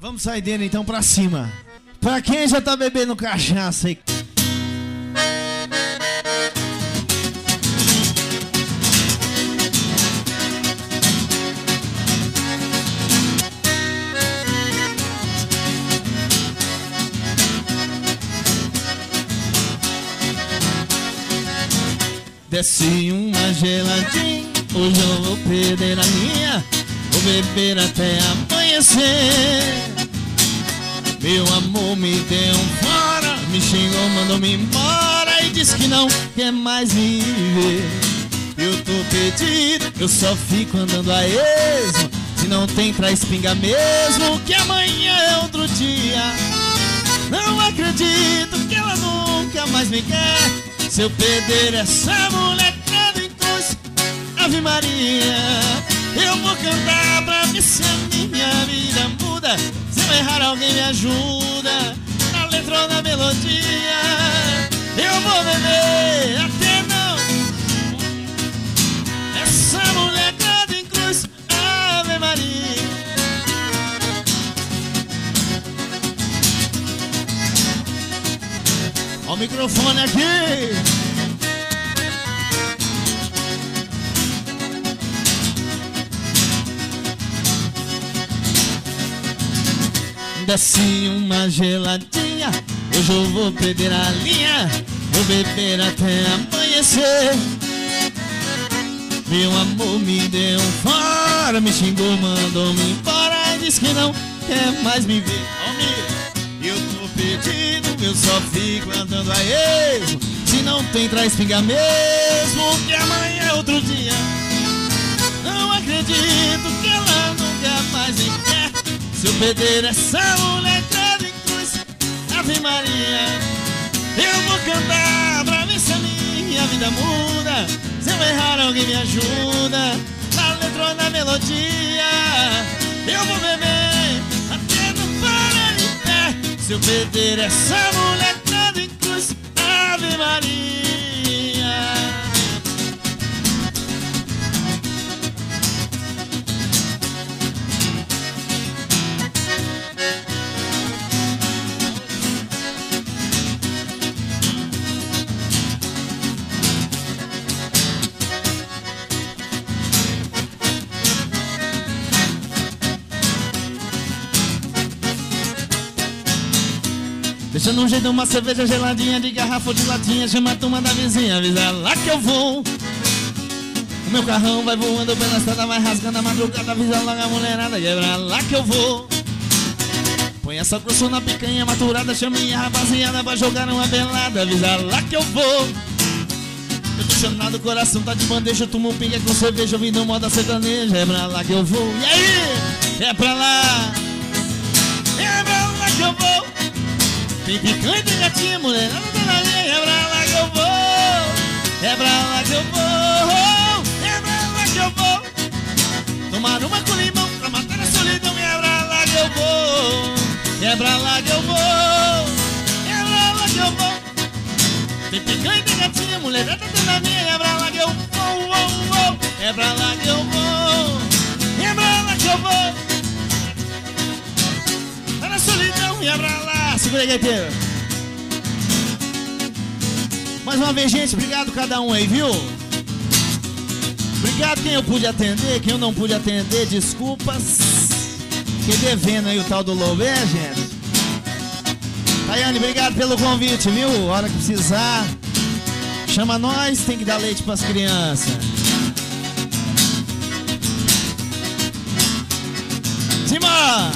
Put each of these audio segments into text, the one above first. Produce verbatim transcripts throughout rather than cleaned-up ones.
Vamos sair dele então pra cima. Pra quem já tá bebendo cachaça aí. Desce uma geladinha, hoje eu vou perder a linha. Vou beber até amanhecer. Meu amor me deu um fora, me xingou, mandou-me embora e disse que não quer mais me ver. Eu tô perdido, eu só fico andando a esmo. Se não tem traz pinga mesmo, que amanhã é outro dia. Não acredito que ela nunca mais me quer. Se eu perder essa molecada em cruz, Ave Maria, eu vou cantar pra ver se a minha vida muda. Se eu errar alguém me ajuda, na letra ou na melodia. Eu vou beber até não. Essa molecada em cruz, Ave Maria. Ó o microfone aqui. Desce uma geladinha, hoje eu vou perder a linha. Vou beber até amanhecer. Meu amor me deu um fora, me xingou, mandou-me embora e disse que não quer mais me ver. Eu tô perdido, eu só fico andando a esmo. Se não tem traz pinga mesmo, que amanhã é outro dia. Não acredito que ela nunca mais me quer. Se eu perder essa molecada em cruz, Ave Maria, eu vou cantar pra ver se a minha vida muda. Se eu errar alguém me ajuda, na letra ou na melodia. Eu vou beber até não parar de pé. Se eu perder essa molecada em cruz, Ave Maria. Deixa no jeito uma cerveja geladinha de garrafa ou de latinha. Chama a turma da vizinha, avisa lá que eu vou. O meu carrão vai voando pela estrada, vai rasgando a madrugada. Avisa logo a mulherada, e é pra lá que eu vou. Põe essa grosso na picanha maturada. Chama minha rapaziada pra jogar uma belada. Avisa lá que eu vou. Eu tô chamado, o coração tá de bandeja. Eu tomo um pinga com cerveja, ouvindo moda sertaneja. É pra lá que eu vou. E aí? É pra lá. É pra lá que eu vou. Tem picanha, tem gatinha, mulher, não tá na minha. É pra lá que eu vou. É pra lá que eu vou. É pra lá que eu vou. Tomar uma com limão pra matar a solidão. É pra lá que eu vou. É pra lá que eu vou. É pra lá que eu vou. Tem picanha, tem gatinha, mulher, não tá na minha. É pra lá que eu vou. Oh, oh. É pra lá que eu vou. É pra lá que eu vou. Tá na solidão e é pra lá. Segura aí, gaiteiro. Mais uma vez, gente, obrigado cada um aí, viu? Obrigado quem eu pude atender, quem eu não pude atender, desculpas. Fiquei devendo aí o tal do Loubé, gente. Tayane, obrigado pelo convite, viu? Hora que precisar, chama nós, tem que dar leite pras crianças. Simba!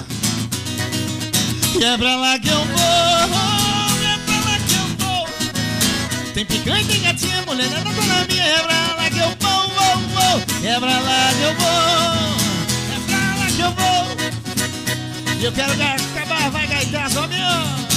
E é pra lá que eu vou, é pra lá que eu vou. Tem picanha, tem gatinha, mulher, não tá na minha. É pra lá que eu vou, vou, vou. É pra lá que eu vou, é pra lá que eu vou. E eu quero acabar, vai gaitar, só meu.